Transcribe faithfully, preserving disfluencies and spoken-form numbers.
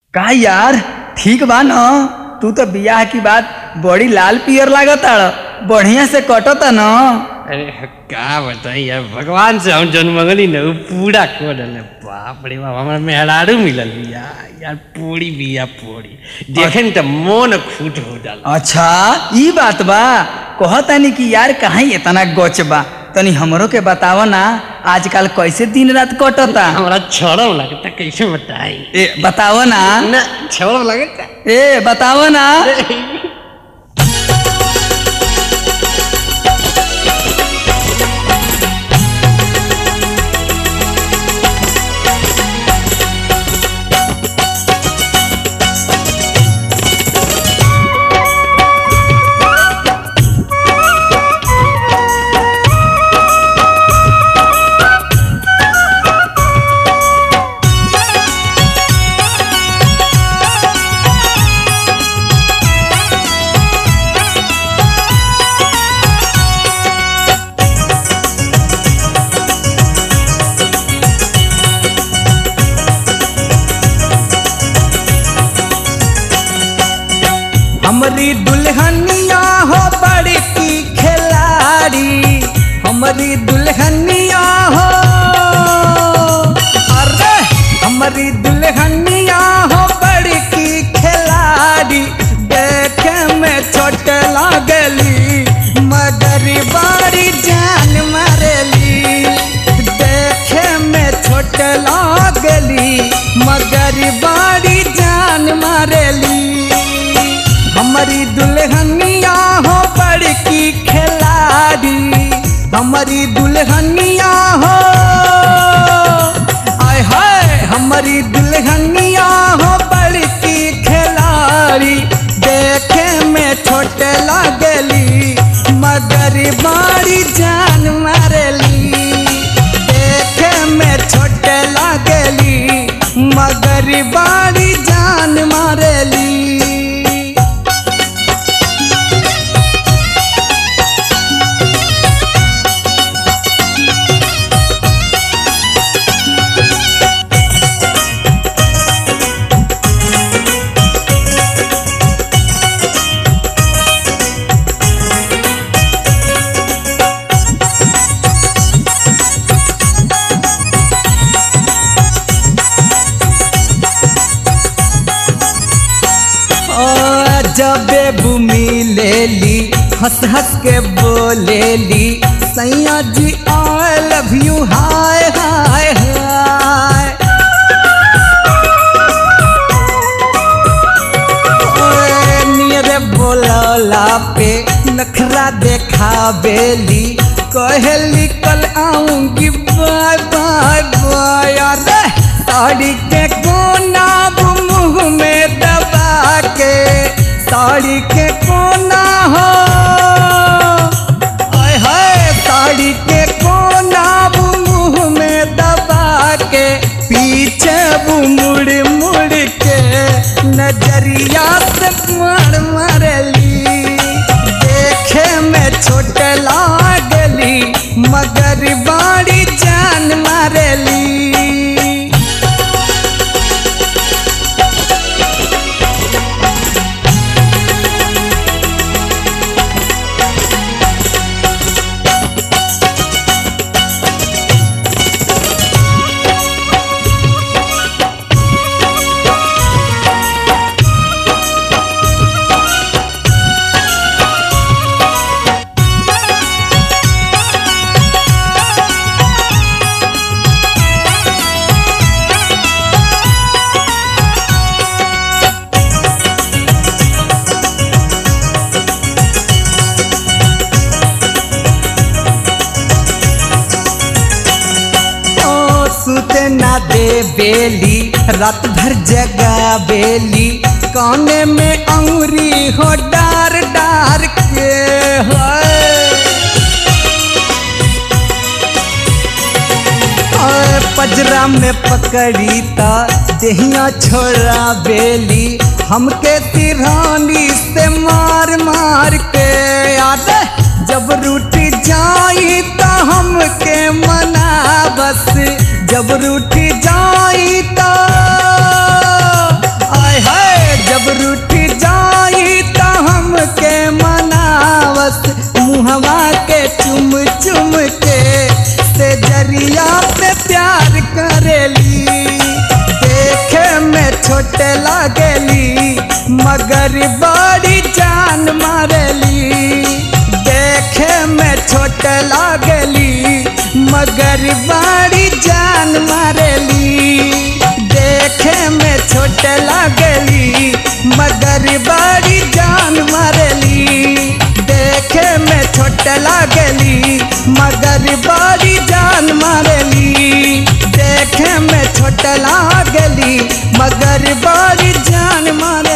का यार ठीक बा न? तू तो बियाह की बात बड़ी लाल पियर लागता, बढ़िया से कटता न? अरे का बताई यार, भगवान से हम जन्म मंगली न उ पूरा कर डले। बाप रे बाप, हमारा मेहरारू मिलल बिया यार, पूरी बिया पूरी देखे न त मन खुट हो जाला। अच्छा ई बात बा, कहतानी कि यार कहाँ इतना गच बा, तनी हमरो के बताव ना आजकल कैसे दिन रात कटता? हमारा छोड़म लगता, कैसे बताई? ए बताव ना। ना छोड़म लगता, ए बताव ना। हमारी दुल्हनिया हो बड़ी की खिलाड़ी, हमारी दुल्हनिया हो, अरे हमारी दुल्हनिया हो बड़ी की खिलाड़ी। देखे में छोट लागली मगर बड़ी जान मारेली, देखे में छोट लागली मगर बड़ी जान मारेली। हमारी दुल्हनिया हो बड़की खिलाड़ी, हमारी दुल्हनिया हो, आय हाय हमारी दुल्हनिया हो बड़की खिलाड़ी। देखे में छोट लागली मगर बड़ी जान मारेली, देखे में छोट लागली मगर बड़ी जान मारेली। जबे भूमि ले ली हंस हंस के बोलेली, सैया जी आई लव यू हाय हाय हाय। नियरे बोलला पे नखरा देखा बेली, कहली कल आऊंगी बाय बाय बाय। अरे साड़ी के कोना मुंह में दबा के, साड़ी के कोना हो, आय हाय साड़ी के कोना मुंह में दबा के, पीछे वो मुड़ मुड़ के नजरिया से मार मारली। देखे में छोट लागली मगर बड़ी जान मारली। सुते ना दे बेली रात भर जगा बेली, काने में अंगुरी हो डार डार के। है पजरा में पकड़ी ता देहिया छोड़ा बेली, हमके तिरहानी से मार मार के। याद जब रूठ जाई ता हमके मना बस, जब रूठ जाई ता मगर बड़ी जान मारेली। देखे में छोट लागली मगर बड़ी जान मारेली। देखे में छोट लागली मगर बड़ी जान मारेली। देखे में छोट लागली मगर बड़ी जान मारेली। देखे में छोट लागली मगर बड़ी जान मारेली।